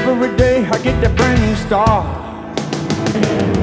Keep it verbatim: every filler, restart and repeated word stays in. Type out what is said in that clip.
every day I get a brand new start.